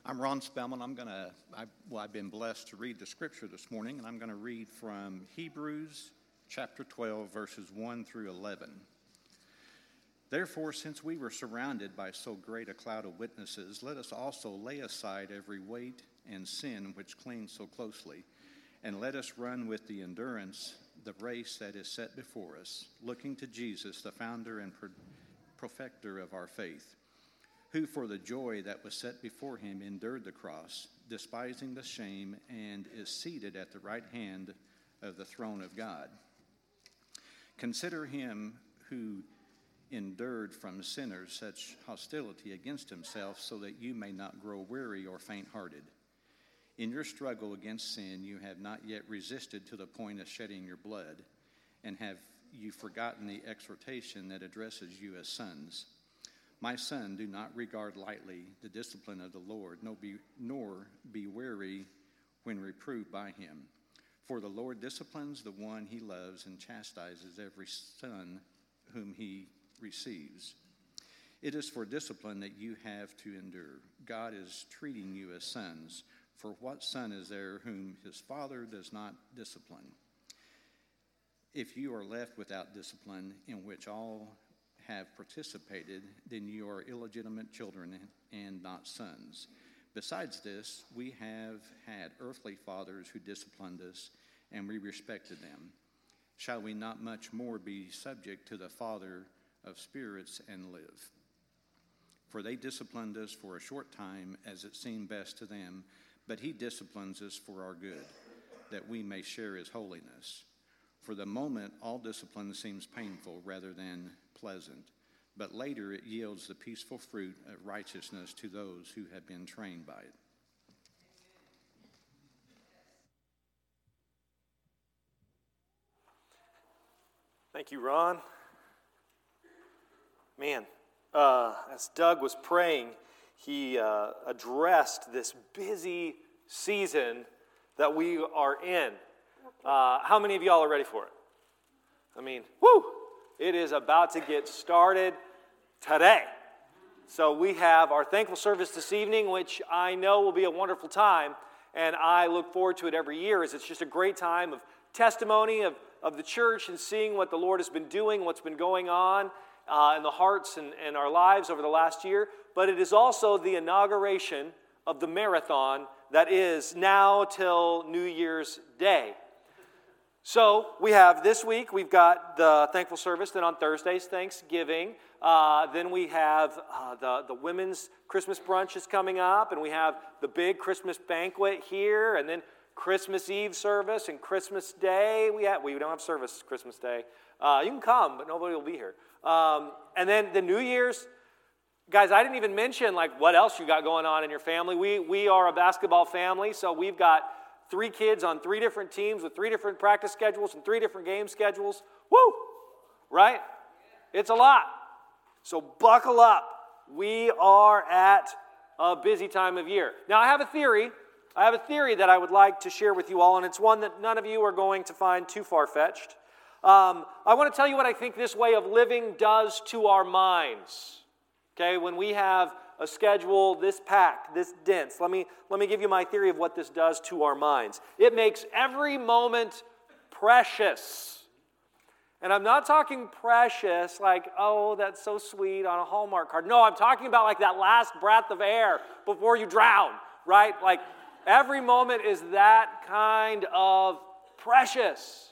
I'm Ron Spellman. I've been blessed to read the scripture this morning, and I'm going to read from Hebrews chapter 12, verses 1 through 11. Therefore, since we were surrounded by so great a cloud of witnesses, let us also lay aside every weight and sin which clings so closely, and let us run with the endurance the race that is set before us, looking to Jesus, the founder and perfecter of our faith, who for the joy that was set before him endured the cross, despising the shame, and is seated at the right hand of the throne of God. Consider him who endured from sinners such hostility against himself, so that you may not grow weary or faint-hearted. In your struggle against sin, you have not yet resisted to the point of shedding your blood, and have you forgotten the exhortation that addresses you as sons? My son, do not regard lightly the discipline of the Lord, nor be weary when reproved by him. For the Lord disciplines the one he loves and chastises every son whom he receives. It is for discipline that you have to endure. God is treating you as sons. For what son is there whom his father does not discipline? If you are left without discipline, in which all have participated, then you are illegitimate children and not sons. Besides this, we have had earthly fathers who disciplined us, and we respected them. Shall we not much more be subject to the Father of spirits and live? For they disciplined us for a short time, as it seemed best to them, but he disciplines us for our good, that we may share his holiness. For the moment, all discipline seems painful rather than pleasant, but later it yields the peaceful fruit of righteousness to those who have been trained by it. Thank you, Ron. Man, as Doug was praying, he addressed this busy season that we are in. How many of y'all are ready for it? I mean, whoo! It is about to get started today. So we have our thankful service this evening, which I know will be a wonderful time, and I look forward to it every year, as it's just a great time of testimony of the church and seeing what the Lord has been doing, what's been going on in the hearts and our lives over the last year. But it is also the inauguration of the marathon that is now till New Year's Day. So we have this week, we've got the thankful service, then on Thursdays, Thanksgiving. Then we have the women's Christmas brunch is coming up, and we have the big Christmas banquet here, and then Christmas Eve service and Christmas Day. We don't have service Christmas Day. You can come, but nobody will be here. And then the New Year's. Guys, I didn't even mention what else you got going on in your family. We are a basketball family, so we've got 3 kids on 3 different teams with 3 different practice schedules and 3 different game schedules. Woo! Right? It's a lot. So buckle up. We are at a busy time of year. Now, I have a theory that I would like to share with you all, and it's one that none of you are going to find too far-fetched. I want to tell you what I think this way of living does to our minds. Okay, when we have a schedule this packed, this dense, let me give you my theory of what this does to our minds. It makes every moment precious. And I'm not talking precious like, oh, that's so sweet on a Hallmark card. No, I'm talking about like that last breath of air before you drown, right? Like every moment is that kind of precious.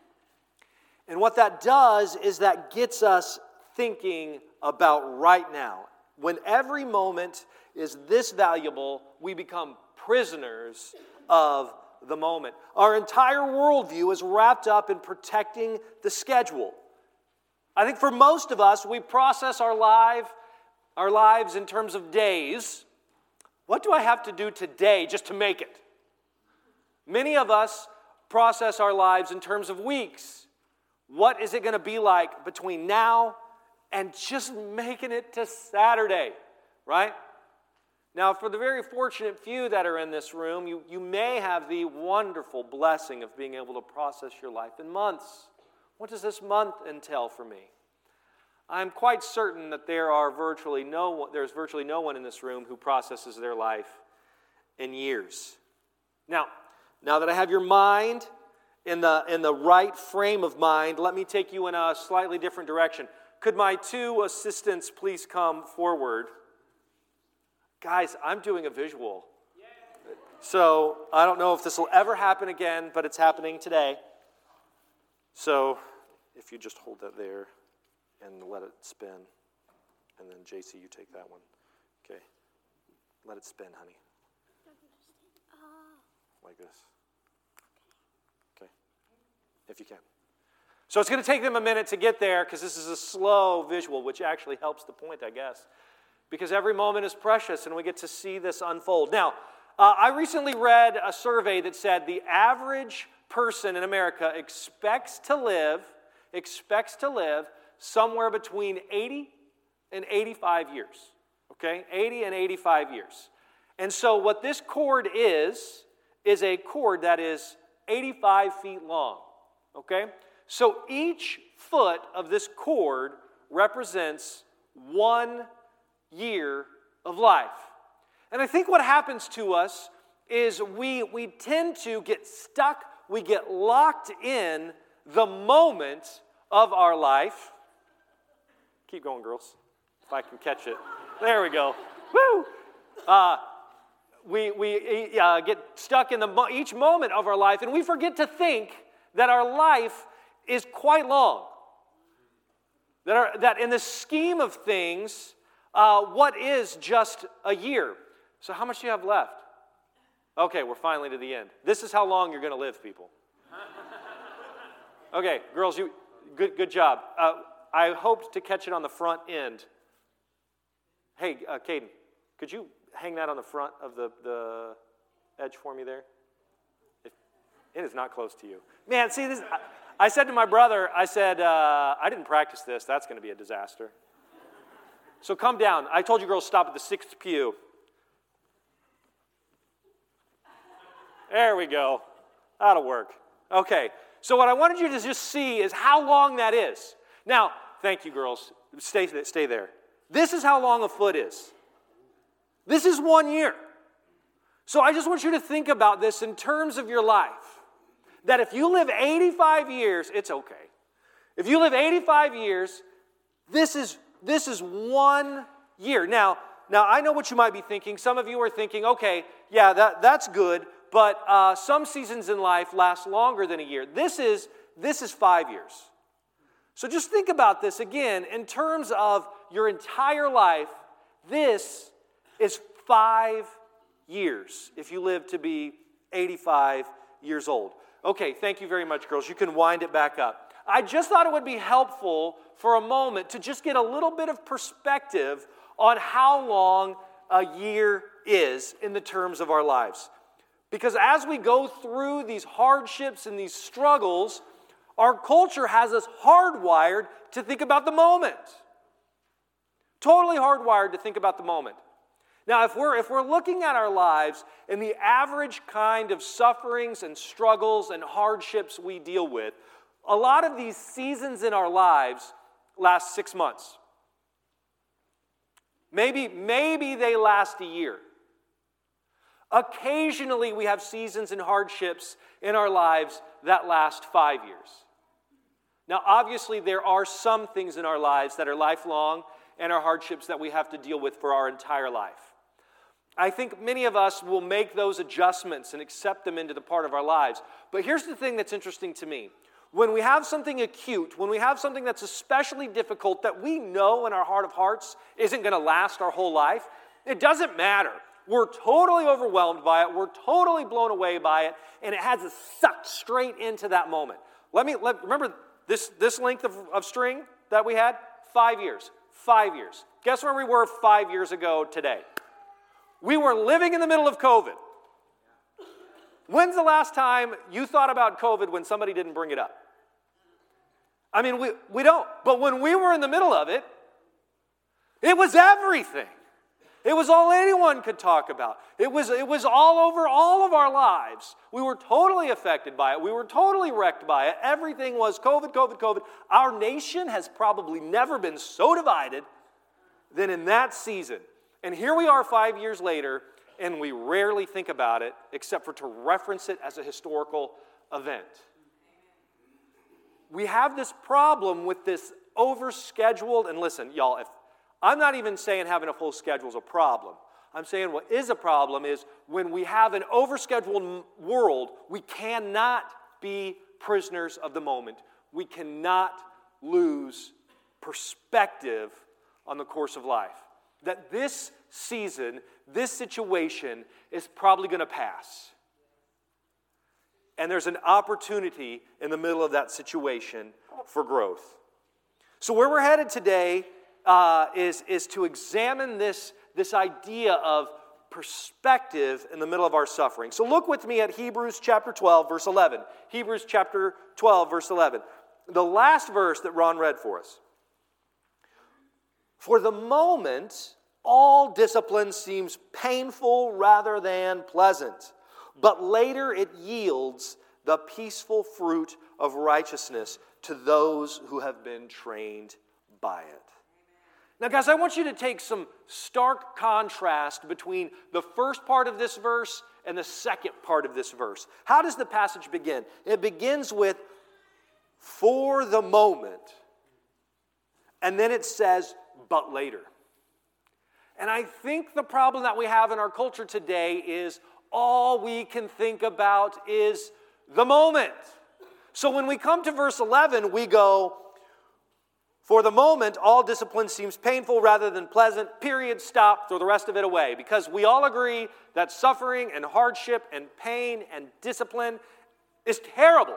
And what that does is that gets us thinking about right now. When every moment is this valuable, we become prisoners of the moment. Our entire worldview is wrapped up in protecting the schedule. I think for most of us, we process our lives in terms of days. What do I have to do today just to make it? Many of us process our lives in terms of weeks. What is it going to be like between now and just making it to Saturday, right? Now, for the very fortunate few that are in this room, you may have the wonderful blessing of being able to process your life in months. What does this month entail for me? I'm quite certain that there's virtually no one in this room who processes their life in years. Now that I have your mind in the right frame of mind, let me take you in a slightly different direction. Could my two assistants please come forward? Guys, I'm doing a visual. So I don't know if this will ever happen again, but it's happening today. So if you just hold that there and let it spin. And then JC, you take that one. Okay. Let it spin, honey. Like this. Okay. If you can. So it's going to take them a minute to get there because this is a slow visual, which actually helps the point, I guess. Because every moment is precious and we get to see this unfold. Now, I recently read a survey that said the average person in America expects to live somewhere between 80 and 85 years. Okay? 80 and 85 years. And so what this cord is a cord that is 85 feet long. Okay? So each foot of this cord represents 1 year of life. And I think what happens to us is we tend to get stuck, we get locked in the moment of our life. Keep going, girls, if I can catch it. There we go. Woo! We get stuck in each moment of our life, and we forget to think that our life is quite long. That in the scheme of things, what is just a year? So how much do you have left? Okay, we're finally to the end. This is how long you're going to live, people. Okay, girls, good job. I hoped to catch it on the front end. Hey, Caden, could you hang that on the front of the edge for me there? It is not close to you. Man, see this. I said to my brother, I didn't practice this. That's going to be a disaster. So come down. I told you girls stop at the 6th pew. There we go. That'll work. Okay. So what I wanted you to just see is how long that is. Now, thank you, girls. Stay there. This is how long a foot is. This is 1 year. So I just want you to think about this in terms of your life. That if you live 85 years, it's okay. If you live 85 years, this is 1 year. Now I know what you might be thinking. Some of you are thinking, okay, yeah, that's good, but some seasons in life last longer than a year. This is 5 years. So just think about this again in terms of your entire life. This is 5 years if you live to be 85 years old. Okay, thank you very much, girls. You can wind it back up. I just thought it would be helpful for a moment to just get a little bit of perspective on how long a year is in the terms of our lives. Because as we go through these hardships and these struggles, our culture has us hardwired to think about the moment. Totally hardwired to think about the moment. Now, if we're looking at our lives and the average kind of sufferings and struggles and hardships we deal with, a lot of these seasons in our lives last 6 months. Maybe they last a year. Occasionally we have seasons and hardships in our lives that last 5 years. Now, obviously there are some things in our lives that are lifelong and are hardships that we have to deal with for our entire life. I think many of us will make those adjustments and accept them into the part of our lives. But here's the thing that's interesting to me. When we have something acute, when we have something that's especially difficult that we know in our heart of hearts isn't going to last our whole life, it doesn't matter. We're totally overwhelmed by it. We're totally blown away by it. And it has us sucked straight into that moment. Remember this length of string that we had? 5 years. 5 years. Guess where we were 5 years ago today? We were living in the middle of COVID. When's the last time you thought about COVID when somebody didn't bring it up? I mean, we don't. But when we were in the middle of it, it was everything. It was all anyone could talk about. It was all over all of our lives. We were totally affected by it. We were totally wrecked by it. Everything was COVID, COVID, COVID. Our nation has probably never been so divided than in that season. And here we are 5 years later, and we rarely think about it except for to reference it as a historical event. We have this problem with this overscheduled, and listen, y'all, if I'm not even saying having a full schedule is a problem. I'm saying what is a problem is when we have an overscheduled world, we cannot be prisoners of the moment. We cannot lose perspective on the course of life. That this season, this situation is probably going to pass. And there's an opportunity in the middle of that situation for growth. So where we're headed today is to examine this idea of perspective in the middle of our suffering. So look with me at Hebrews chapter 12, verse 11. Hebrews chapter 12, verse 11. The last verse that Ron read for us. For the moment, all discipline seems painful rather than pleasant, but later it yields the peaceful fruit of righteousness to those who have been trained by it. Now, guys, I want you to take some stark contrast between the first part of this verse and the second part of this verse. How does the passage begin? It begins with, for the moment, and then it says, but later. And I think the problem that we have in our culture today is all we can think about is the moment. So when we come to verse 11, we go, for the moment, all discipline seems painful rather than pleasant. Period, stop, throw the rest of it away. Because we all agree that suffering and hardship and pain and discipline is terrible.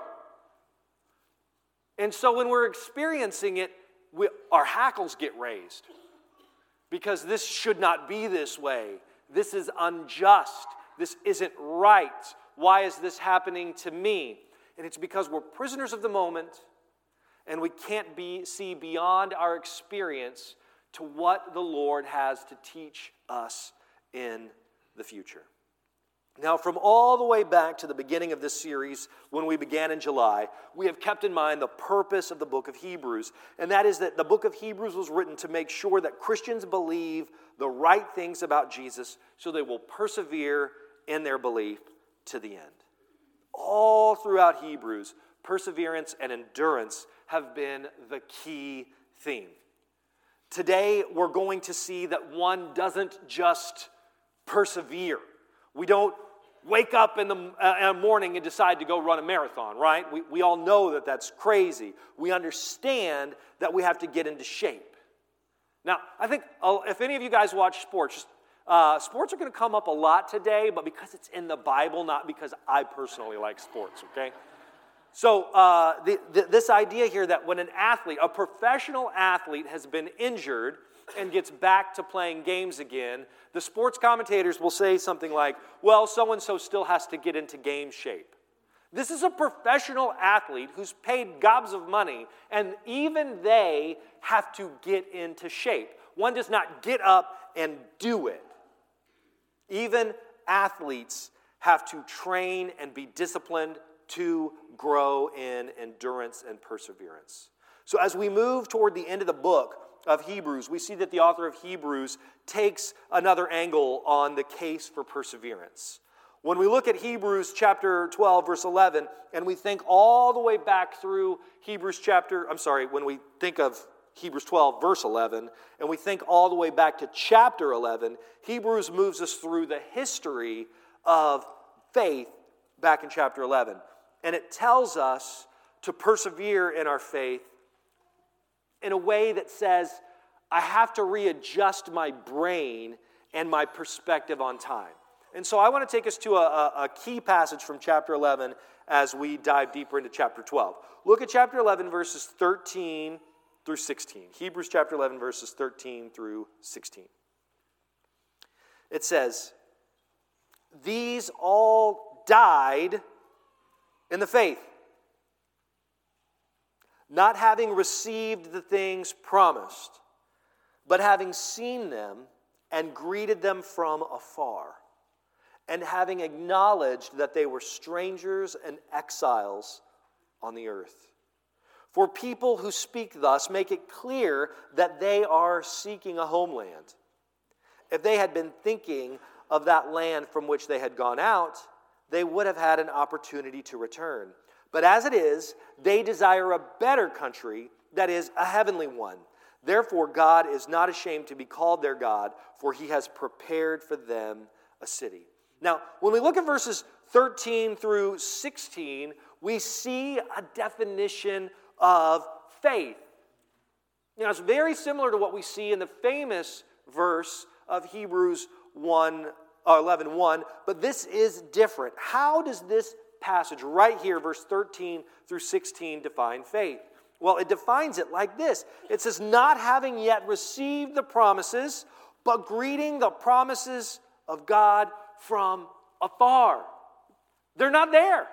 And so when we're experiencing it, our hackles get raised. Because this should not be this way. This is unjust. This isn't right. Why is this happening to me? And it's because we're prisoners of the moment, and we can't see beyond our experience to what the Lord has to teach us in the future. Now, from all the way back to the beginning of this series, when we began in July, we have kept in mind the purpose of the book of Hebrews, and that is that the book of Hebrews was written to make sure that Christians believe the right things about Jesus so they will persevere in their belief to the end. All throughout Hebrews, perseverance and endurance have been the key theme. Today, we're going to see that one doesn't just persevere. We don't wake up in the morning and decide to go run a marathon, right? We all know that that's crazy. We understand that we have to get into shape. Now, I think if any of you guys watch sports, sports are going to come up a lot today, but because it's in the Bible, not because I personally like sports, okay? So this idea here that when a professional athlete has been injured and gets back to playing games again, the sports commentators will say something like, well, so-and-so still has to get into game shape. This is a professional athlete who's paid gobs of money, and even they have to get into shape. One does not get up and do it. Even athletes have to train and be disciplined to grow in endurance and perseverance. So as we move toward the end of the book of Hebrews, we see that the author of Hebrews takes another angle on the case for perseverance. When we look at Hebrews chapter 12, verse 11, and we think all the way back through when we think of Hebrews 12, verse 11, and we think all the way back to chapter 11, Hebrews moves us through the history of faith back in chapter 11. And it tells us to persevere in our faith in a way that says, I have to readjust my brain and my perspective on time. And so I want to take us to a key passage from chapter 11 as we dive deeper into chapter 12. Look at chapter 11, verses 13 through 16. Hebrews chapter 11, verses 13 through 16. It says, these all died in the faith, not having received the things promised, but having seen them and greeted them from afar, and having acknowledged that they were strangers and exiles on the earth. For people who speak thus make it clear that they are seeking a homeland. If they had been thinking of that land from which they had gone out, they would have had an opportunity to return. But as it is, they desire a better country, that is, a heavenly one. Therefore, God is not ashamed to be called their God, for he has prepared for them a city. Now, when we look at verses 13 through 16, we see a definition of faith. You know, it's very similar to what we see in the famous verse of Hebrews 11:1, but this is different. How does this passage right here, verse 13 through 16, define faith? Well, it defines it like this. It says, not having yet received the promises, but greeting the promises of God from afar. They're not there.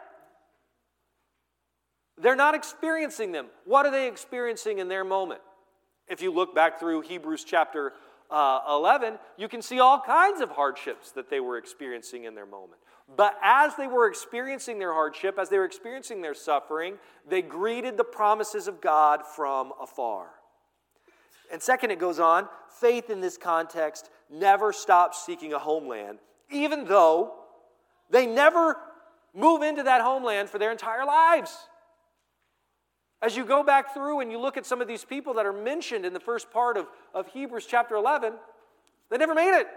They're not experiencing them. What are they experiencing in their moment? If you look back through Hebrews chapter 11, you can see all kinds of hardships that they were experiencing in their moment. But as they were experiencing their hardship, as they were experiencing their suffering, they greeted the promises of God from afar. And second, it goes on, faith in this context never stops seeking a homeland, even though they never move into that homeland for their entire lives. As you go back through and you look at some of these people that are mentioned in the first part of Hebrews chapter 11, they never made it.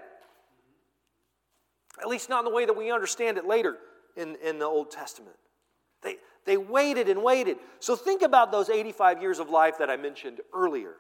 At least not in the way that we understand it later in the Old Testament. They waited and waited. So think about those 85 years of life that I mentioned earlier.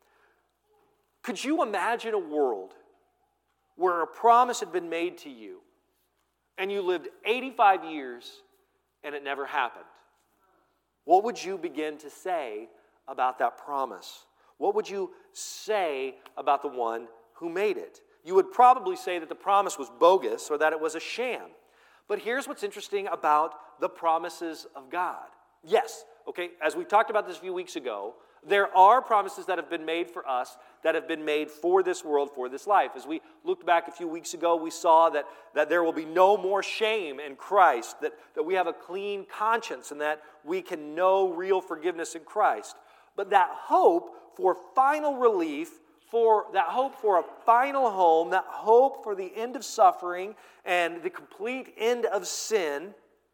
Could you imagine a world where a promise had been made to you and you lived 85 years and it never happened? What would you begin to say about that promise? What would you say about the one who made it? You would probably say that the promise was bogus or that it was a sham. But here's what's interesting about the promises of God. Yes, okay, as we talked about this a few weeks ago, there are promises that have been made for us, that have been made for this world, for this life. As we looked back a few weeks ago, we saw that there will be no more shame in Christ, that we have a clean conscience and that we can know real forgiveness in Christ. But that hope for final relief, for that hope for a final home, that hope for the end of suffering and the complete end of sin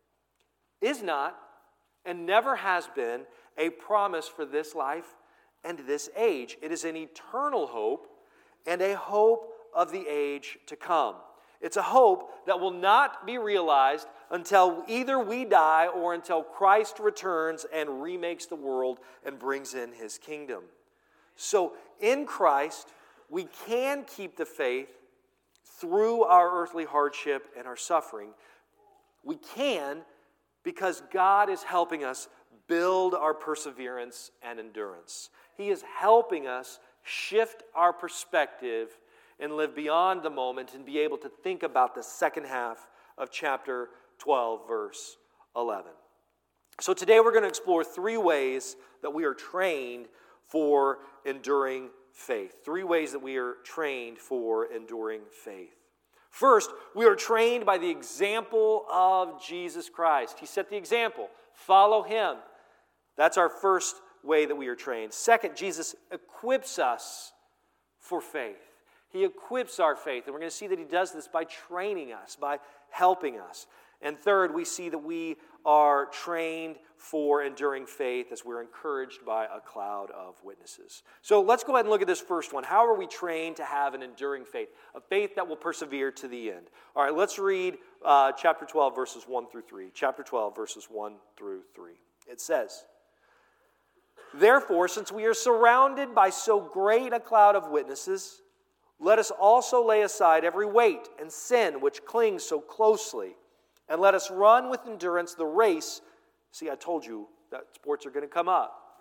is not and never has been a promise for this life and this age. It is an eternal hope and a hope of the age to come. It's a hope that will not be realized until either we die or until Christ returns and remakes the world and brings in his kingdom. So in Christ, we can keep the faith through our earthly hardship and our suffering. We can because God is helping us build our perseverance and endurance. He is helping us shift our perspective and live beyond the moment and be able to think about the second half of chapter 12, verse 11. So today we're going to explore 3 ways that we are trained for enduring faith. 3 ways that we are trained for enduring faith. First, we are trained by the example of Jesus Christ. He set the example. Follow him. That's our first way that we are trained. Second, Jesus equips us for faith. He equips our faith, and we're going to see that he does this by training us, by helping us. And third, we see that we are trained for enduring faith as we're encouraged by a cloud of witnesses. So let's go ahead and look at this first one. How are we trained to have an enduring faith? A faith that will persevere to the end. All right, let's read chapter 12, verses 1 through 3. Chapter 12, verses 1 through 3. It says, "Therefore, since we are surrounded by so great a cloud of witnesses, let us also lay aside every weight and sin which clings so closely, and let us run with endurance the race." See, I told you that sports are going to come up.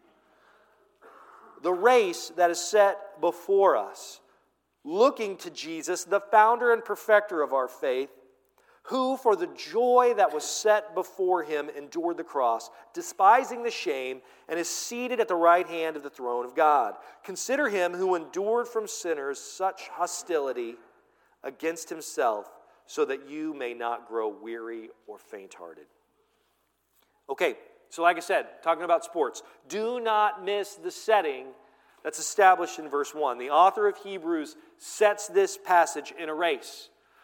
"The race that is set before us, looking to Jesus, the founder and perfecter of our faith, who for the joy that was set before him endured the cross, despising the shame, and is seated at the right hand of the throne of God. Consider him who endured from sinners such hostility against himself, so that you may not grow weary or faint-hearted." Okay, so like I said, talking about sports, do not miss the setting that's established in verse 1. The author of Hebrews sets this passage in a race.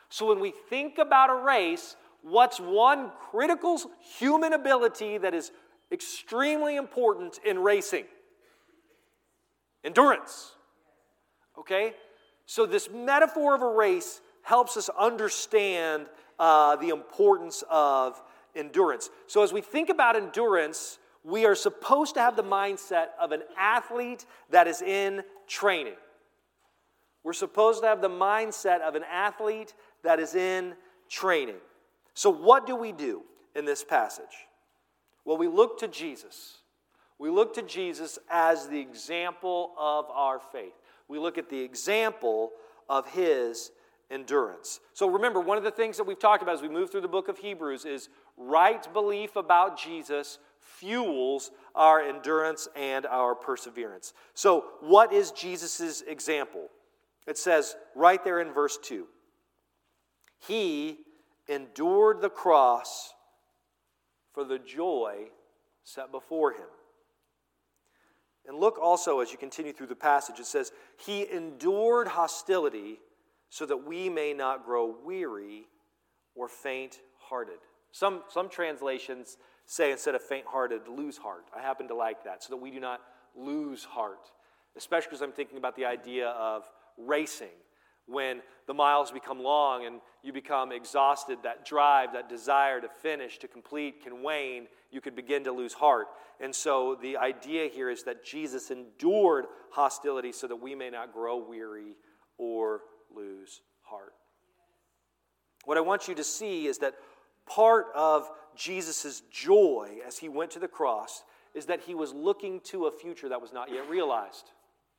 So when we think about a race, what's one critical human ability that is extremely important in racing? Endurance. Okay? So this metaphor of a race helps us understand the importance of endurance. So as we think about endurance, we are supposed to have the mindset of an athlete that is in training. We're supposed to have the mindset of an athlete that is in training. So what do we do in this passage? Well, we look to Jesus. We look to Jesus as the example of our faith. We look at the example of his endurance. So remember, one of the things that we've talked about as we move through the book of Hebrews is right belief about Jesus fuels our endurance and our perseverance. So what is Jesus' example? It says right there in verse 2, he endured the cross for the joy set before him. And look also as you continue through the passage, it says, he endured hostility so that we may not grow weary or faint-hearted. Some translations say instead of faint-hearted, lose heart. I happen to like that, so that we do not lose heart, especially because I'm thinking about the idea of racing. When the miles become long and you become exhausted, that drive, that desire to finish, to complete can wane, you could begin to lose heart. And so the idea here is that Jesus endured hostility so that we may not grow weary or lose heart. What I want you to see is that part of Jesus' joy as he went to the cross is that he was looking to a future that was not yet realized.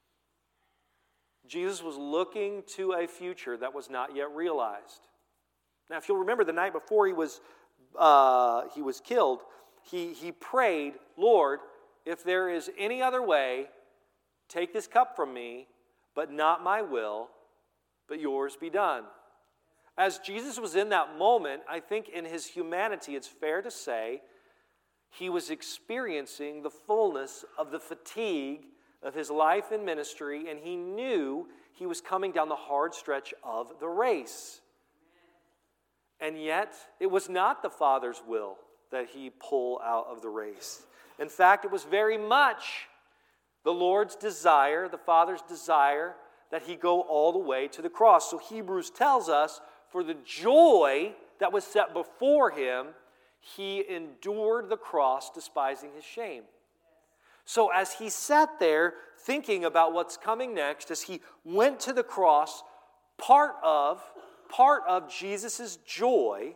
Jesus was looking to a future that was not yet realized. Now, if you'll remember, the night before he was killed, he prayed, Lord, if there is any other way, take this cup from me, but not my will, but yours be done. As Jesus was in that moment, I think in his humanity, it's fair to say, he was experiencing the fullness of the fatigue of his life and ministry, and he knew he was coming down the hard stretch of the race. And yet, it was not the Father's will that he pull out of the race. In fact, it was very much the Lord's desire, the Father's desire, that he go all the way to the cross. So Hebrews tells us, for the joy that was set before him, he endured the cross, despising his shame. So as he sat there thinking about what's coming next, as he went to the cross, part of Jesus' joy,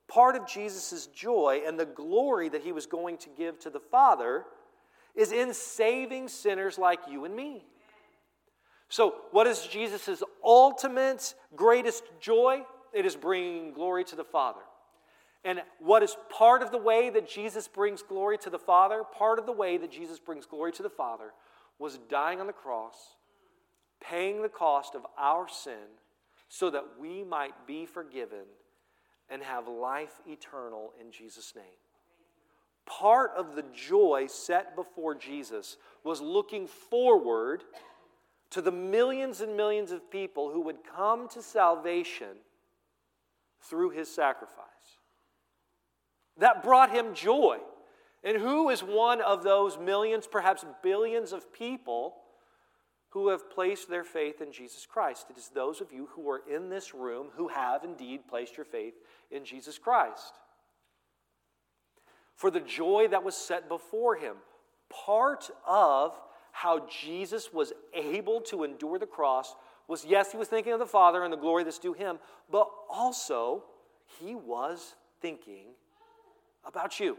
and the glory that he was going to give to the Father is in saving sinners like you and me. So what is Jesus' ultimate greatest joy? It is bringing glory to the Father. And what is part of the way that Jesus brings glory to the Father? Part of the way that Jesus brings glory to the Father was dying on the cross, paying the cost of our sin so that we might be forgiven and have life eternal in Jesus' name. Part of the joy set before Jesus was looking forward to the millions and millions of people who would come to salvation through his sacrifice. That brought him joy. And who is one of those millions, perhaps billions of people who have placed their faith in Jesus Christ? It is those of you who are in this room who have indeed placed your faith in Jesus Christ. For the joy that was set before him, part of how Jesus was able to endure the cross was, yes, he was thinking of the Father and the glory that's due him, but also he was thinking about you.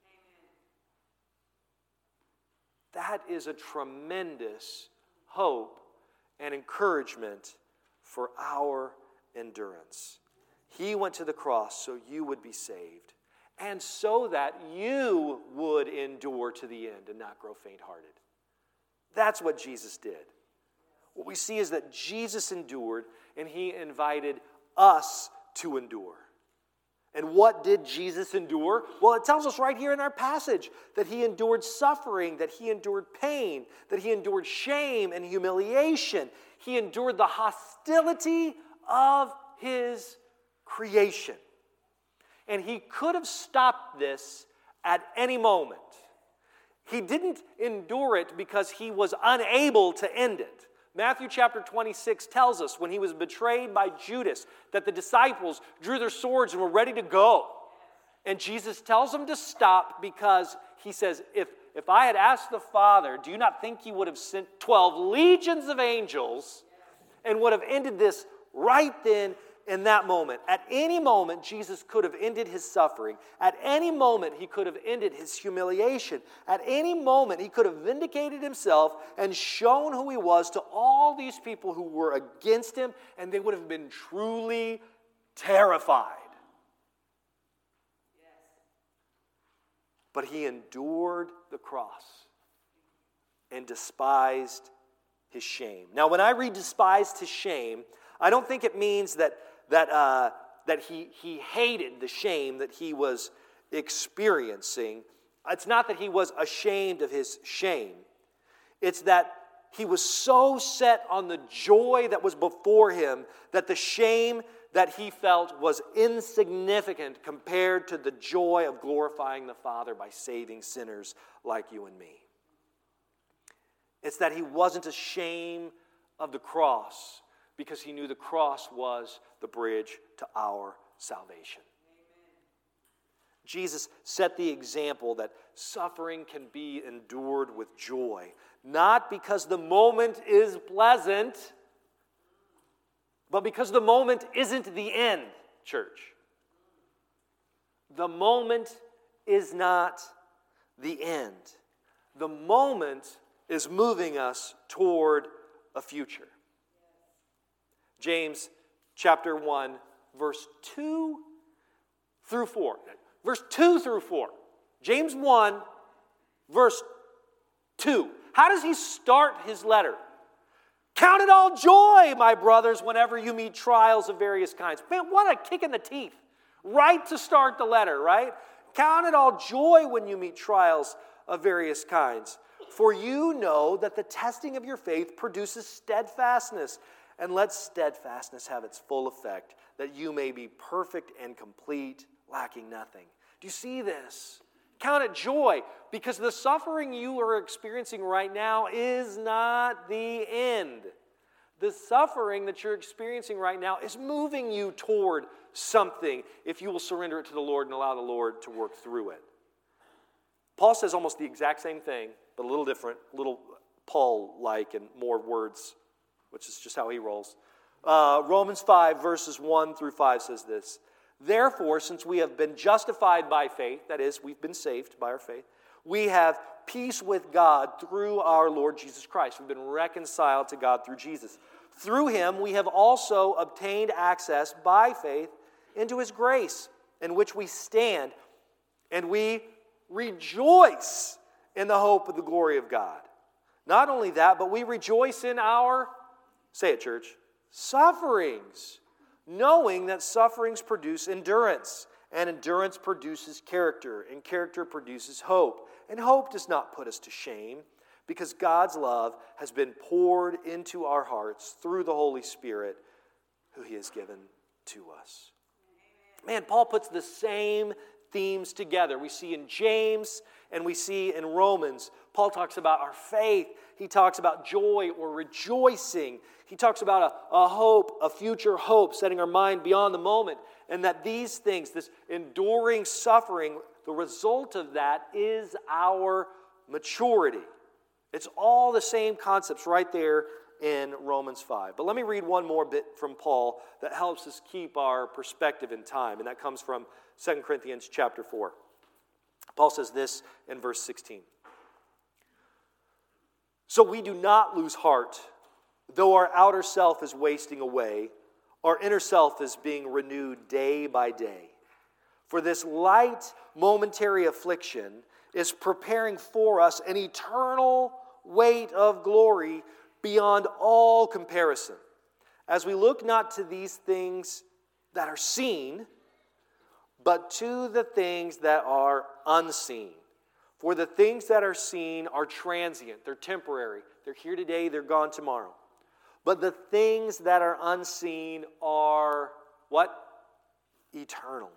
That is a tremendous hope and encouragement for our endurance. He went to the cross so you would be saved, and so that you would endure to the end and not grow faint-hearted. That's what Jesus did. What we see is that Jesus endured, and he invited us to endure. And what did Jesus endure? Well, it tells us right here in our passage that he endured suffering, that he endured pain, that he endured shame and humiliation. He endured the hostility of his creation. And he could have stopped this at any moment. He didn't endure it because he was unable to end it. Matthew chapter 26 tells us when he was betrayed by Judas that the disciples drew their swords and were ready to go. And Jesus tells them to stop because he says, if I had asked the Father, do you not think he would have sent 12 legions of angels and would have ended this right then in that moment? At any moment, Jesus could have ended his suffering. At any moment, he could have ended his humiliation. At any moment, he could have vindicated himself and shown who he was to all these people who were against him, and they would have been truly terrified. But he endured the cross and despised his shame. Now, when I read despised his shame, I don't think it means that he hated the shame that he was experiencing. It's not that he was ashamed of his shame. It's that he was so set on the joy that was before him that the shame that he felt was insignificant compared to the joy of glorifying the Father by saving sinners like you and me. It's that he wasn't ashamed of the cross because he knew the cross was the bridge to our salvation. Jesus set the example that suffering can be endured with joy, not because the moment is pleasant, but because the moment isn't the end, church. The moment is not the end. The moment is moving us toward a future. James chapter 1, verse 2 through 4. Verse 2 through 4. James 1, verse 2. How does he start his letter? Count it all joy, my brothers, whenever you meet trials of various kinds. Man, what a kick in the teeth. Right to start the letter, right? Count it all joy when you meet trials of various kinds. For you know that the testing of your faith produces steadfastness. And let steadfastness have its full effect, that you may be perfect and complete, lacking nothing. Do you see this? Count it joy, because the suffering you are experiencing right now is not the end. The suffering that you're experiencing right now is moving you toward something if you will surrender it to the Lord and allow the Lord to work through it. Paul says almost the exact same thing, but a little different, a little Paul-like and more words, which is just how he rolls. Romans 5, verses 1 through 5 says this. Therefore, since we have been justified by faith, that is, we've been saved by our faith, we have peace with God through our Lord Jesus Christ. We've been reconciled to God through Jesus. Through him, we have also obtained access by faith into his grace, in which we stand, and we rejoice in the hope of the glory of God. Not only that, but we rejoice in our, say it, church, sufferings, knowing that sufferings produce endurance, and endurance produces character, and character produces hope. And hope does not put us to shame, because God's love has been poured into our hearts through the Holy Spirit, who he has given to us. Man, Paul puts the same themes together. We see in James and we see in Romans. Paul talks about our faith. He talks about joy or rejoicing. He talks about a hope, a future hope, setting our mind beyond the moment. And that these things, this enduring suffering, the result of that is our maturity. It's all the same concepts right there in Romans 5. But let me read one more bit from Paul that helps us keep our perspective in time. And that comes from 2 Corinthians chapter 4. Paul says this in verse 16. So we do not lose heart, though our outer self is wasting away, our inner self is being renewed day by day. For this light momentary affliction is preparing for us an eternal weight of glory beyond all comparison, as we look not to these things that are seen, but to the things that are unseen. For the things that are seen are transient, they're temporary. They're here today, they're gone tomorrow. But the things that are unseen are what? eternal.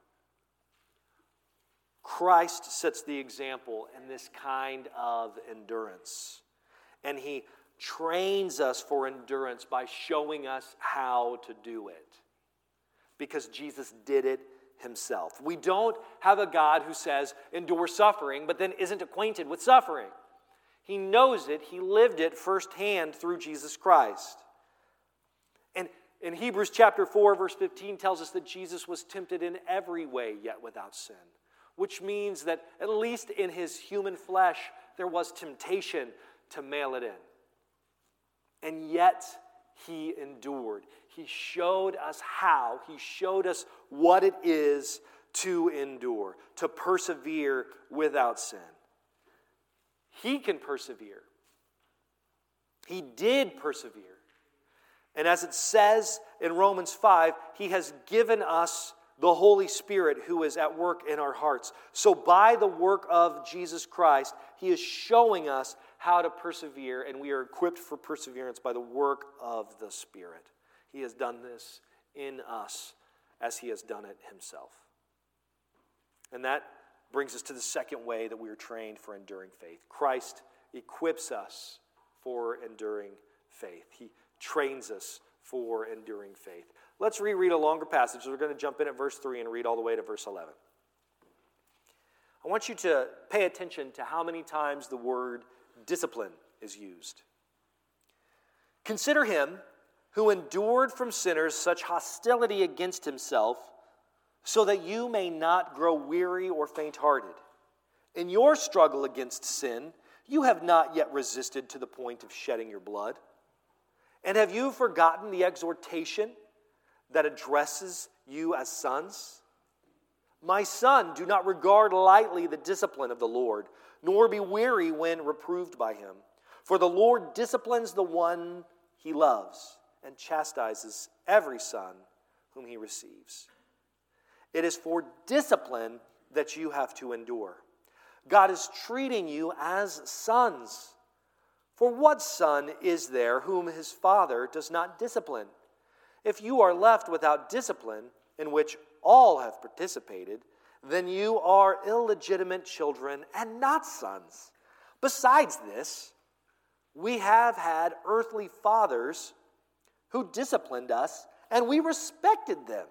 Christ sets the example in this kind of endurance. And he trains us for endurance by showing us how to do it. Because Jesus did it himself. We don't have a God who says, endure suffering, but then isn't acquainted with suffering. He knows it. He lived it firsthand through Jesus Christ. And in Hebrews chapter 4, verse 15 tells us that Jesus was tempted in every way, yet without sin. Which means that at least in his human flesh, there was temptation to mail it in. And yet, he endured. He showed us how. He showed us what it is to endure, to persevere without sin. He can persevere. He did persevere. And as it says in Romans 5, he has given us the Holy Spirit who is at work in our hearts. So by the work of Jesus Christ, he is showing us how to persevere, and we are equipped for perseverance by the work of the Spirit. He has done this in us as he has done it himself. And that brings us to the second way that we are trained for enduring faith. Christ equips us for enduring faith. He trains us for enduring faith. Let's reread a longer passage. We're going to jump in at verse 3 and read all the way to verse 11. I want you to pay attention to how many times the word discipline is used. Consider him who endured from sinners such hostility against himself, so that you may not grow weary or faint-hearted. In your struggle against sin, you have not yet resisted to the point of shedding your blood. And have you forgotten the exhortation that addresses you as sons? My son, do not regard lightly the discipline of the Lord, nor be weary when reproved by him. For the Lord disciplines the one he loves and chastises every son whom he receives. It is for discipline that you have to endure. God is treating you as sons. For what son is there whom his father does not discipline? If you are left without discipline, in which all have participated, then you are illegitimate children and not sons. Besides this, we have had earthly fathers who disciplined us, and we respected them.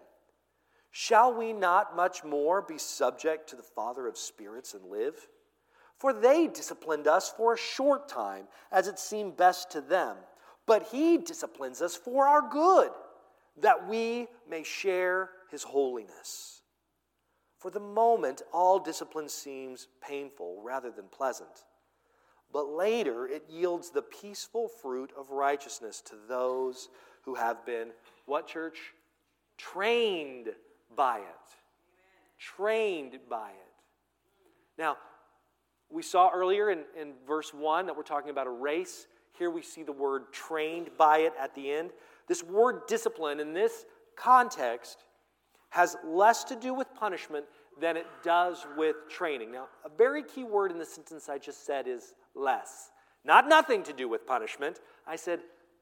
Shall we not much more be subject to the Father of spirits and live? For they disciplined us for a short time, as it seemed best to them. But he disciplines us for our good, that we may share his holiness. For the moment, all discipline seems painful rather than pleasant. But later, it yields the peaceful fruit of righteousness to those who have been, what, church? Trained by it. Trained by it. Now, we saw earlier in verse 1 that we're talking about a race. Here we see the word trained by it at the end. This word discipline in this context has less to do with punishment than it does with training. Now, a very key word in the sentence I just said is less. Not nothing to do with punishment. I said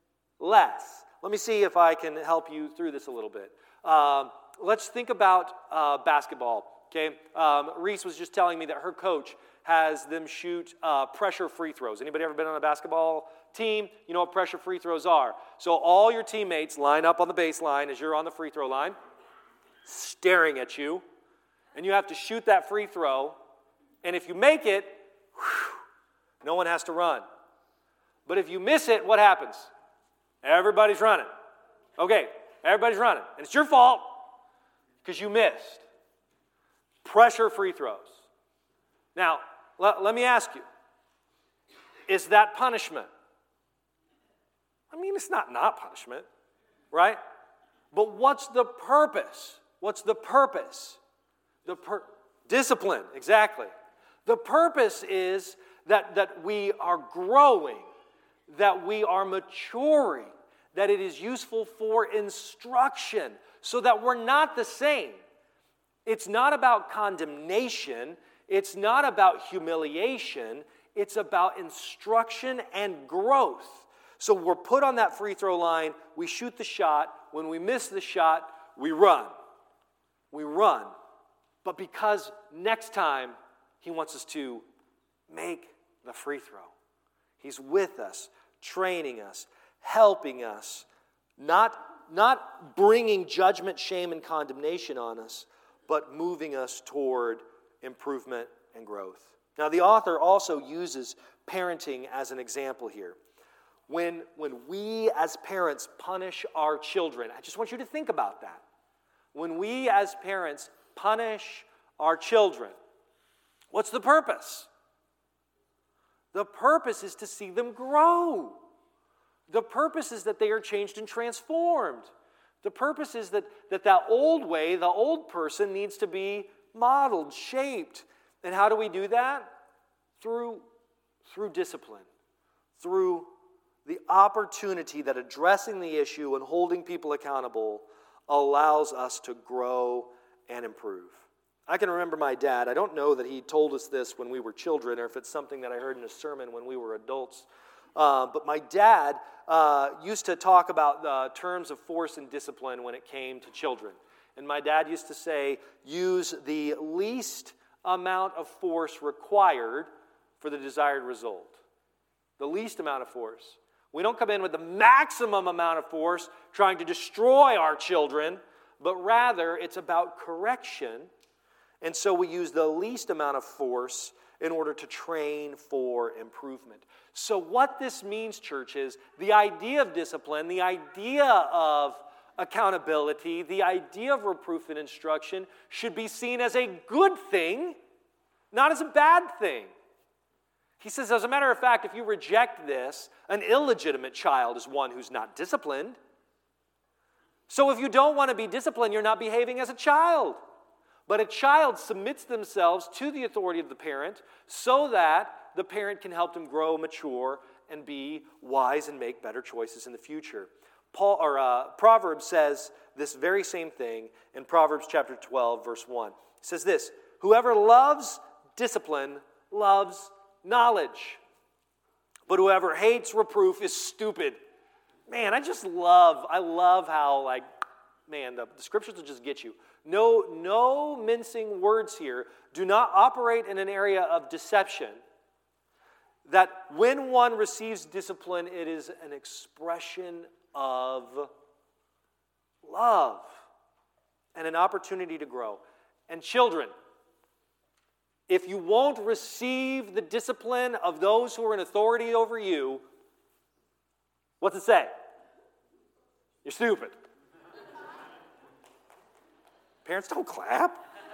less. Let me see if I can help you through this a little bit. Let's think about basketball. Okay, Reese was just telling me that her coach has them shoot pressure free throws. Anybody ever been on a basketball team? You know what pressure free throws are. So all your teammates line up on the baseline as you're on the free throw line, staring at you, and you have to shoot that free throw, and if you make it, no one has to run. But if you miss it, what happens? Everybody's running. Okay, everybody's running, and it's your fault because you missed. Pressure free throws. Now, let me ask you, is that punishment? I mean, it's not punishment, right? But what's the purpose? What's the purpose? Discipline, exactly. The purpose is that we are growing, that we are maturing, that it is useful for instruction, so that we're not the same. It's not about condemnation. It's not about humiliation. It's about instruction and growth. So we're put on that free throw line. We shoot the shot. When we miss the shot, we run. we run. But because next time he wants us to make the free throw. He's with us, training us, helping us, not bringing judgment, shame, and condemnation on us, but moving us toward improvement and growth. Now, the author also uses parenting as an example here. When we as parents punish our children, I just want you to think about that. When we as parents punish our children, what's the purpose? The purpose is to see them grow. The purpose is that they are changed and transformed. The purpose is that old way, the old person needs to be modeled, shaped. And how do we do that? Through discipline. Through the opportunity that addressing the issue and holding people accountable allows us to grow and improve. I can remember my dad. I don't know that he told us this when we were children or if it's something that I heard in a sermon when we were adults. But my dad used to talk about the terms of force and discipline when it came to children. And my dad used to say, use the least amount of force required for the desired result. The least amount of force. We don't come in with the maximum amount of force trying to destroy our children, but rather it's about correction. And so we use the least amount of force in order to train for improvement. So what this means, church, is the idea of discipline, the idea of accountability, the idea of reproof and instruction should be seen as a good thing, not as a bad thing. He says, as a matter of fact, if you reject this, an illegitimate child is one who's not disciplined. So if you don't want to be disciplined, you're not behaving as a child. But a child submits themselves to the authority of the parent so that the parent can help them grow, mature, and be wise and make better choices in the future. Proverbs says this very same thing in Proverbs chapter 12, verse 1. It says this, whoever loves discipline loves knowledge, but whoever hates reproof is stupid. Man, I love how, the scriptures will just get you. No mincing words here. Do not operate in an area of deception. That when one receives discipline, it is an expression of love and an opportunity to grow. And children, if you won't receive the discipline of those who are in authority over you, what's it say? You're stupid. Parents, don't clap.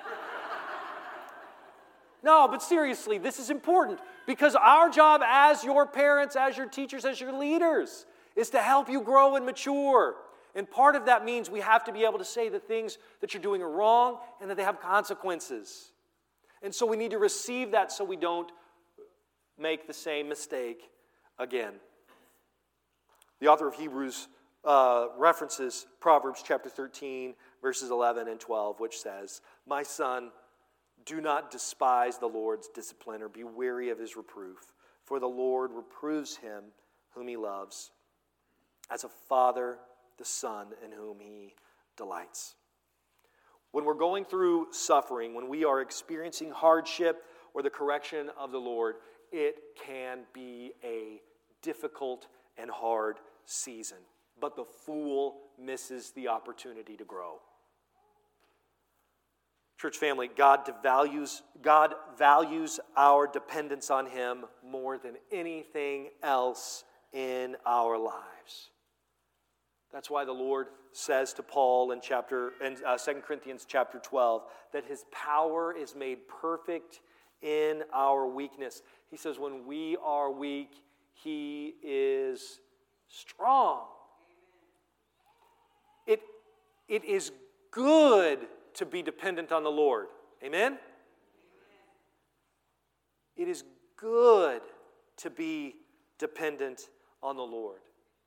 No, but seriously, this is important because our job as your parents, as your teachers, as your leaders is to help you grow and mature. And part of that means we have to be able to say the things that you're doing are wrong and that they have consequences. And so we need to receive that so we don't make the same mistake again. The author of Hebrews references Proverbs chapter 13, verses 11 and 12, which says, my son, do not despise the Lord's discipline or be weary of his reproof, for the Lord reproves him whom he loves, as a father the son in whom he delights. When we're going through suffering, when we are experiencing hardship or the correction of the Lord, it can be a difficult and hard season. But the fool misses the opportunity to grow. Church family, God values our dependence on Him more than anything else in our lives. That's why the Lord says to Paul in 2 Corinthians chapter 12 that His power is made perfect in our weakness. He says when we are weak, He is strong. It is good to be dependent on the Lord. Amen? It is good to be dependent on the Lord.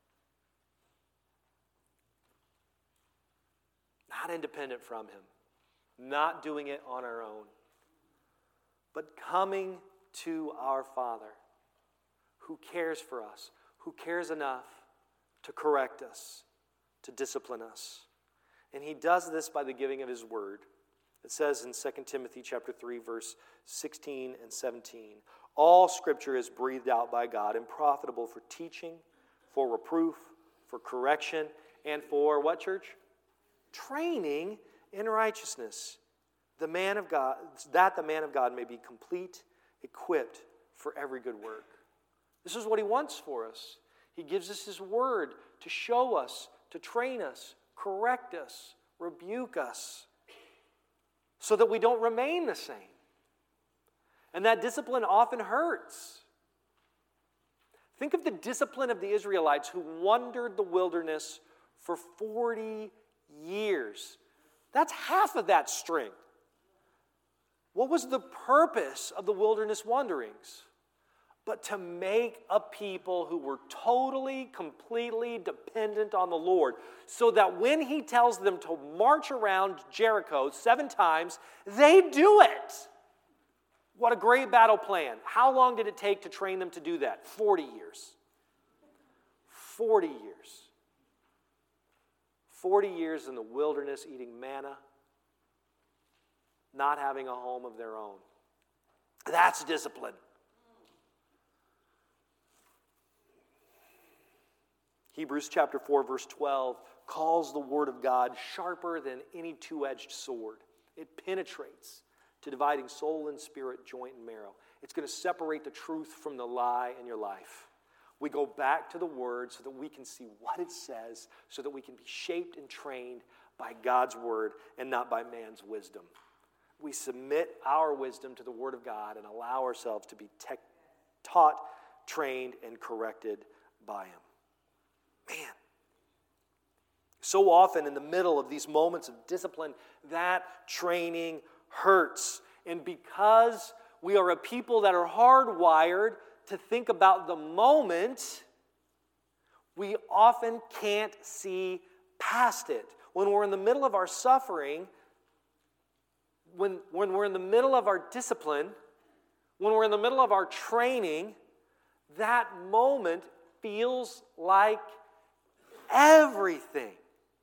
Not independent from Him. Not doing it on our own. But coming to our Father who cares for us, who cares enough to correct us, to discipline us. And he does this by the giving of his word. It says in 2 Timothy chapter 3, verse 16 and 17, all Scripture is breathed out by God and profitable for teaching, for reproof, for correction, and for what, church? Training in righteousness. The man of God, that the man of God may be complete, equipped for every good work. This is what he wants for us. He gives us his word to show us, to train us, correct us, rebuke us, so that we don't remain the same. And that discipline often hurts. Think of the discipline of the Israelites who wandered the wilderness for 40 years. That's half of that string. What was the purpose of the wilderness wanderings? But to make a people who were totally, completely dependent on the Lord, so that when he tells them to march around Jericho 7 times, they do it. What a great battle plan. How long did it take to train them to do that? 40 years. 40 years. 40 years in the wilderness eating manna, not having a home of their own. That's discipline. Hebrews chapter 4, verse 12 calls the word of God sharper than any two-edged sword. It penetrates to dividing soul and spirit, joint and marrow. It's going to separate the truth from the lie in your life. We go back to the word so that we can see what it says, so that we can be shaped and trained by God's word and not by man's wisdom. We submit our wisdom to the word of God and allow ourselves to be taught, trained, and corrected by him. Man, so often in the middle of these moments of discipline, that training hurts. And because we are a people that are hardwired to think about the moment, we often can't see past it. When we're in the middle of our suffering, when we're in the middle of our discipline, when we're in the middle of our training, that moment feels like everything.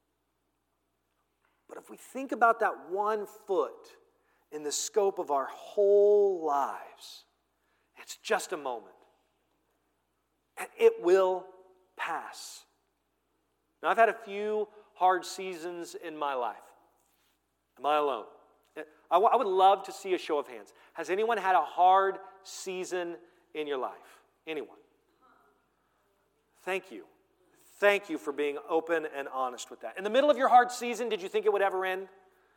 But if we think about that 1 foot in the scope of our whole lives, it's just a moment. And it will pass. Now, I've had a few hard seasons in my life. Am I alone? I would love to see a show of hands. Has anyone had a hard season in your life? Anyone? Thank you. Thank you for being open and honest with that. In the middle of your hard season, did you think it would ever end?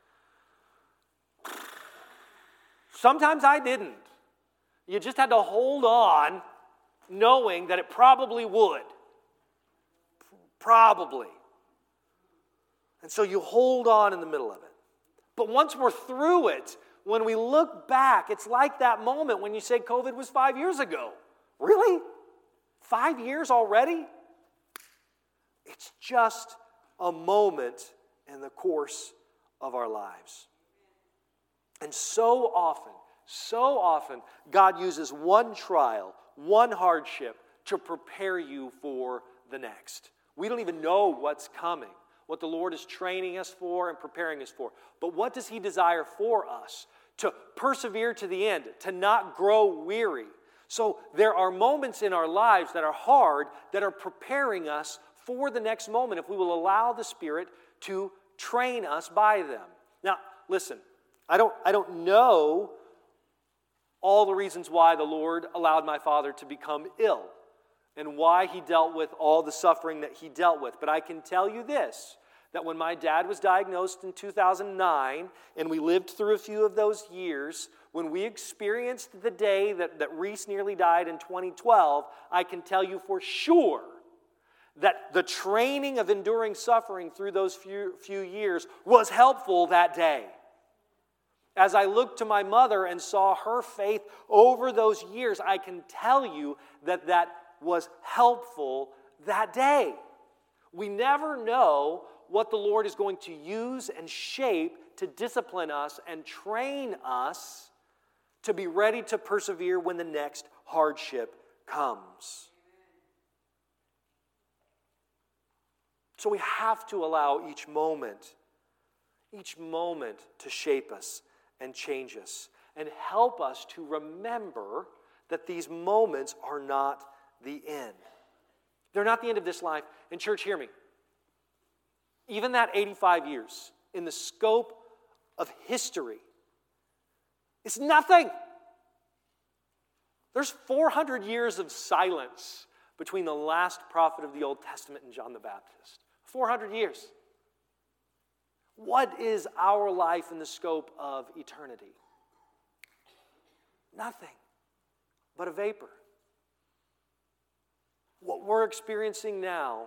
Sometimes I didn't. You just had to hold on, knowing that it probably would. Probably. And so you hold on in the middle of it. But once we're through it, when we look back, it's like that moment when you say COVID was 5 years ago. Really? 5 years already? It's just a moment in the course of our lives. And so often, God uses one trial, one hardship to prepare you for the next. We don't even know what's coming, what the Lord is training us for and preparing us for. But what does he desire for us? To persevere to the end, to not grow weary. So there are moments in our lives that are hard, that are preparing us for the next moment if we will allow the Spirit to train us by them. Now, listen, I don't know all the reasons why the Lord allowed my father to become ill and why he dealt with all the suffering that he dealt with. But I can tell you this, that when my dad was diagnosed in 2009, and we lived through a few of those years, when we experienced the day that Reese nearly died in 2012, I can tell you for sure that the training of enduring suffering through those few years was helpful that day. As I looked to my mother and saw her faith over those years, I can tell you that was helpful that day. We never know what the Lord is going to use and shape to discipline us and train us to be ready to persevere when the next hardship comes. So we have to allow each moment each moment to shape us and change us and help us to remember that these moments are not the end. They're not the end of this life. And church, hear me. Even that 85 years in the scope of history is nothing. There's 400 years of silence between the last prophet of the Old Testament and John the Baptist. 400 years. What is our life in the scope of eternity? Nothing but a vapor. What we're experiencing now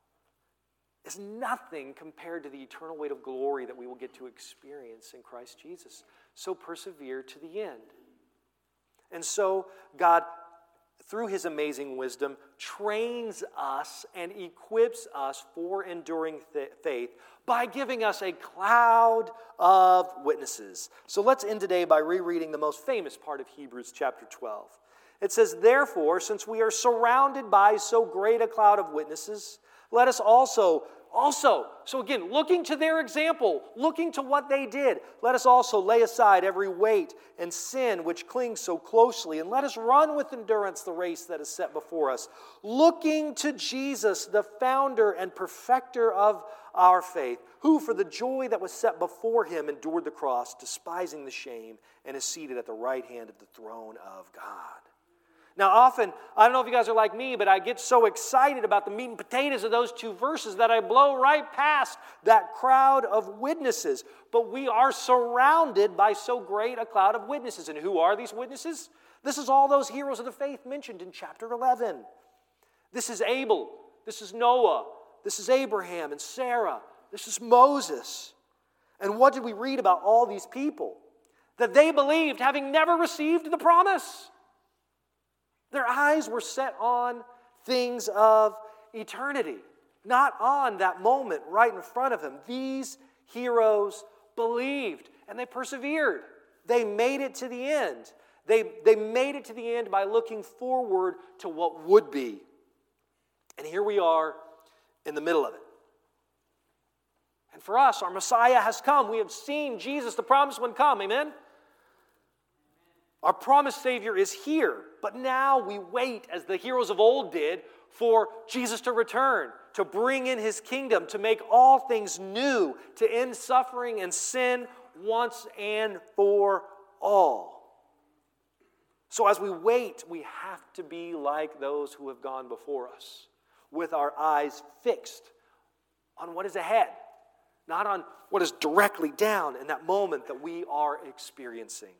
is nothing compared to the eternal weight of glory that we will get to experience in Christ Jesus. So persevere to the end. And so God, through His amazing wisdom, trains us and equips us for enduring faith by giving us a cloud of witnesses. So let's end today by rereading the most famous part of Hebrews chapter 12. It says, "Therefore, since we are surrounded by so great a cloud of witnesses, let us also, so again, looking to their example, looking to what they did, let us also lay aside every weight and sin which clings so closely, and let us run with endurance the race that is set before us, looking to Jesus, the founder and perfecter of our faith, who for the joy that was set before Him endured the cross, despising the shame, and is seated at the right hand of the throne of God." Now often, I don't know if you guys are like me, but I get so excited about the meat and potatoes of those two verses that I blow right past that crowd of witnesses. But we are surrounded by so great a cloud of witnesses. And who are these witnesses? This is all those heroes of the faith mentioned in chapter 11. This is Abel. This is Noah. This is Abraham and Sarah. This is Moses. And what did we read about all these people? That they believed, having never received the promise. Their eyes were set on things of eternity, not on that moment right in front of him. These heroes believed, and they persevered. They made it to the end. They made it to the end by looking forward to what would be. And here we are in the middle of it. And for us, our Messiah has come. We have seen Jesus, the promised one, come. Amen? Our promised Savior is here, but now we wait, as the heroes of old did, for Jesus to return, to bring in His kingdom, to make all things new, to end suffering and sin once and for all. So as we wait, we have to be like those who have gone before us, with our eyes fixed on what is ahead, not on what is directly down in that moment that we are experiencing.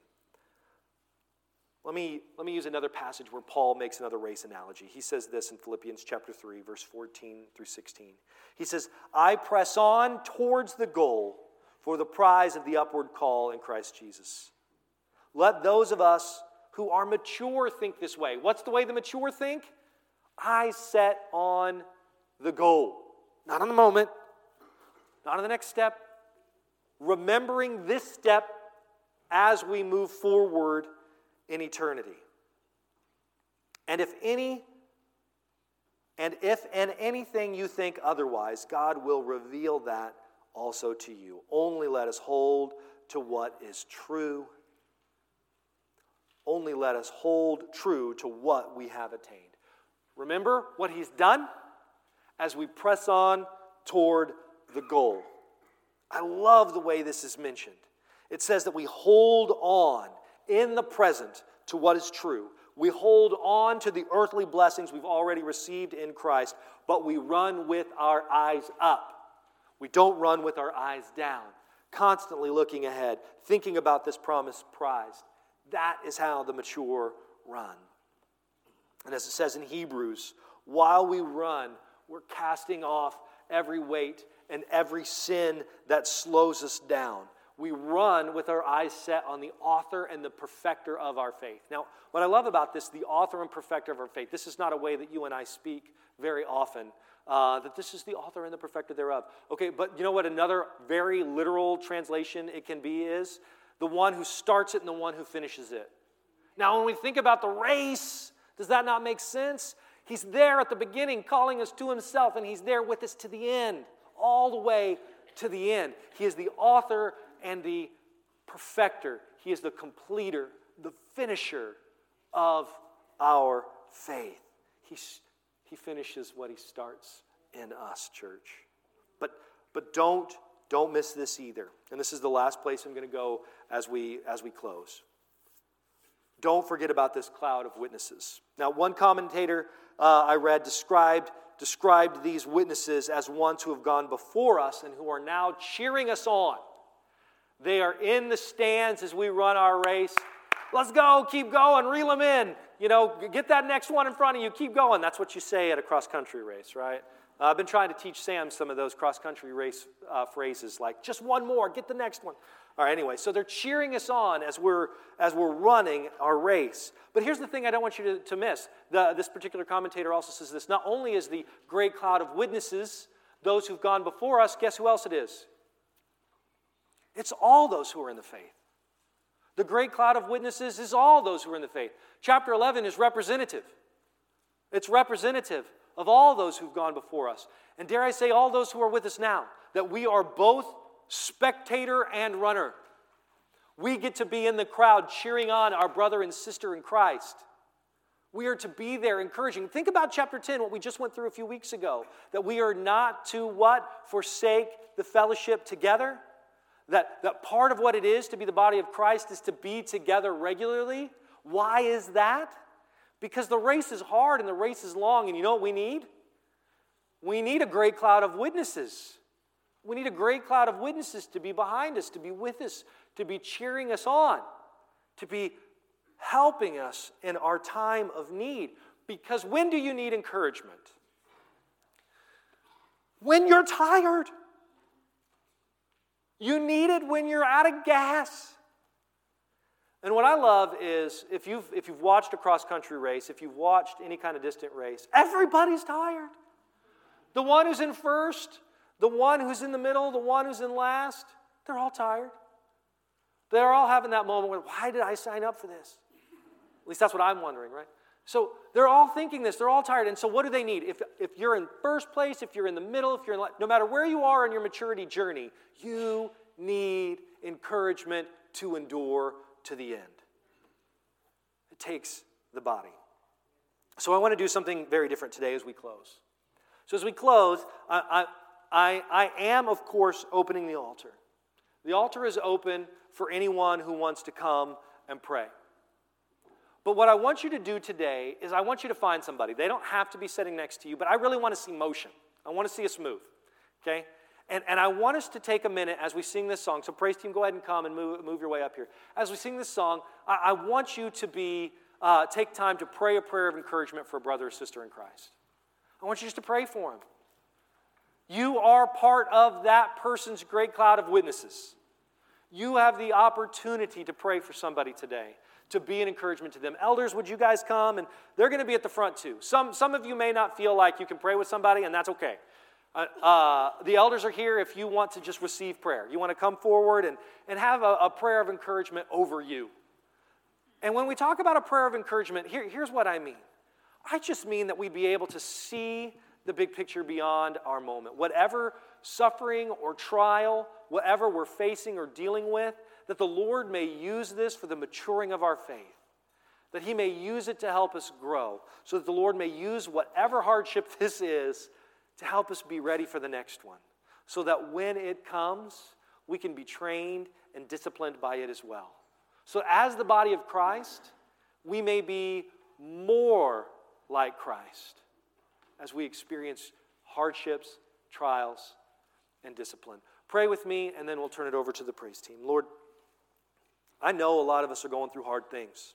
Let me use another passage where Paul makes another race analogy. He says this in Philippians chapter 3, verse 14 through 16. He says, "I press on towards the goal for the prize of the upward call in Christ Jesus. Let those of us who are mature think this way." What's the way the mature think? I set on the goal. Not on the moment, not on the next step. Remembering this step as we move forward in eternity. And if in anything you think otherwise, God will reveal that also to you. Only let us hold to what is true. Only let us hold true to what we have attained. Remember what He's done as we press on toward the goal. I love the way this is mentioned. It says that we hold on in the present to what is true. We hold on to the earthly blessings we've already received in Christ, but we run with our eyes up. We don't run with our eyes down, constantly looking ahead, thinking about this promised prize. That is how the mature run. And as it says in Hebrews, while we run, we're casting off every weight and every sin that slows us down. We run with our eyes set on the author and the perfecter of our faith. Now, what I love about this, the author and perfecter of our faith, this is not a way that you and I speak very often, that this is the author and the perfecter thereof. Okay, but you know what another very literal translation it can be is? The one who starts it and the one who finishes it. Now, when we think about the race, does that not make sense? He's there at the beginning calling us to Himself, and He's there with us to the end, all the way to the end. He is the author and the perfecter. He is the completer, the finisher of our faith. He finishes what he starts in us, church. But don't miss this either. And this is the last place I'm going to go as we close. Don't forget about this cloud of witnesses. Now, one commentator I read described these witnesses as ones who have gone before us and who are now cheering us on. They are in the stands as we run our race. Let's go, keep going, reel them in. Get that next one in front of you, keep going. That's what you say at a cross-country race, right? I've been trying to teach Sam some of those cross-country race phrases like, just one more, get the next one. All right, anyway, so they're cheering us on as we're running our race. But here's the thing I don't want you to miss. This particular commentator also says this. Not only is the great cloud of witnesses those who've gone before us, guess who else it is? It's all those who are in the faith. The great cloud of witnesses is all those who are in the faith. Chapter 11 is representative. It's representative of all those who've gone before us. And dare I say, all those who are with us now, that we are both spectator and runner. We get to be in the crowd cheering on our brother and sister in Christ. We are to be there encouraging. Think about chapter 10, what we just went through a few weeks ago, that we are not to what? Forsake the fellowship together. That part of what it is to be the body of Christ is to be together regularly. Why is that? Because the race is hard and the race is long, and you know what we need? We need a great cloud of witnesses. We need a great cloud of witnesses to be behind us, to be with us, to be cheering us on, to be helping us in our time of need. Because when do you need encouragement? When you're tired. You need it when you're out of gas. And what I love is if you've watched a cross-country race, if you've watched any kind of distant race, everybody's tired. The one who's in first, the one who's in the middle, the one who's in last, they're all tired. They're all having that moment where, why did I sign up for this? At least that's what I'm wondering, right? So they're all thinking this. They're all tired. And so what do they need? If you're in first place, if you're in the middle, if you're in, no matter where you are in your maturity journey, you need encouragement to endure to the end. It takes the body. So I want to do something very different today as we close. So as we close, I am, of course, opening the altar. The altar is open for anyone who wants to come and pray. But what I want you to do today is I want you to find somebody. They don't have to be sitting next to you, but I really want to see motion. I want to see us move, okay? And I want us to take a minute as we sing this song. So praise team, go ahead and come and move your way up here. As we sing this song, I want you to take time to pray a prayer of encouragement for a brother or sister in Christ. I want you just to pray for him. You are part of that person's great cloud of witnesses. You have the opportunity to pray for somebody today, to be an encouragement to them. Elders, would you guys come? And they're going to be at the front too. Some of you may not feel like you can pray with somebody, and that's okay. The elders are here if you want to just receive prayer. You want to come forward and have a prayer of encouragement over you. And when we talk about a prayer of encouragement, here's what I mean. I just mean that we be able to see the big picture beyond our moment. Whatever suffering or trial, whatever we're facing or dealing with, that the Lord may use this for the maturing of our faith. That He may use it to help us grow. So that the Lord may use whatever hardship this is to help us be ready for the next one. So that when it comes, we can be trained and disciplined by it as well. So as the body of Christ, we may be more like Christ as we experience hardships, trials, and discipline. Pray with me, and then we'll turn it over to the praise team. Lord, I know a lot of us are going through hard things.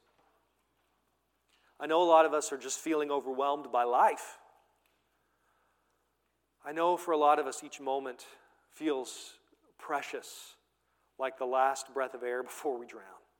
I know a lot of us are just feeling overwhelmed by life. I know for a lot of us each moment feels precious, like the last breath of air before we drown.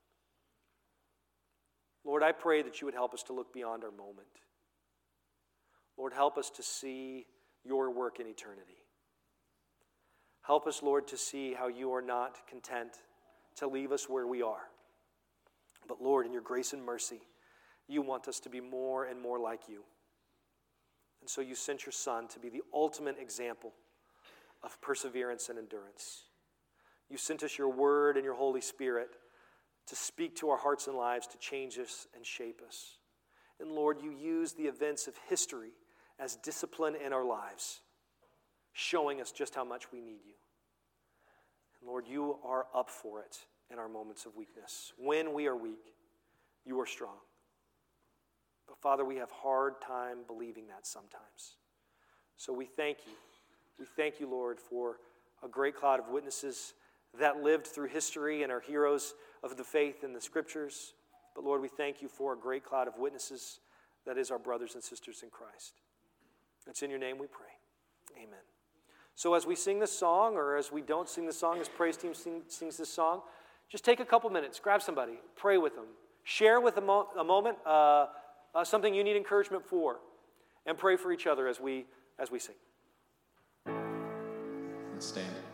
Lord, I pray that you would help us to look beyond our moment. Lord, help us to see your work in eternity. Help us, Lord, to see how you are not content to leave us where we are. But Lord, in your grace and mercy, you want us to be more and more like you. And so you sent your Son to be the ultimate example of perseverance and endurance. You sent us your word and your Holy Spirit to speak to our hearts and lives, to change us and shape us. And Lord, you use the events of history as discipline in our lives, showing us just how much we need you. And Lord, you are up for it in our moments of weakness. When we are weak, you are strong. But Father, we have hard time believing that sometimes. So we thank you. We thank you, Lord, for a great cloud of witnesses that lived through history and are heroes of the faith in the Scriptures. But Lord, we thank you for a great cloud of witnesses that is our brothers and sisters in Christ. It's in your name we pray. Amen. So as we sing this song, or as we don't sing the song, as praise team sings this song, just take a couple minutes, grab somebody, pray with them, share with them a moment, something you need encouragement for, and pray for each other as we sing. Let's stand.